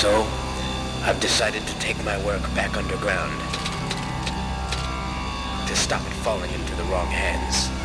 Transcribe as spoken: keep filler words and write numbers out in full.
So, I've decided to take my work back underground to stop it falling into the wrong hands.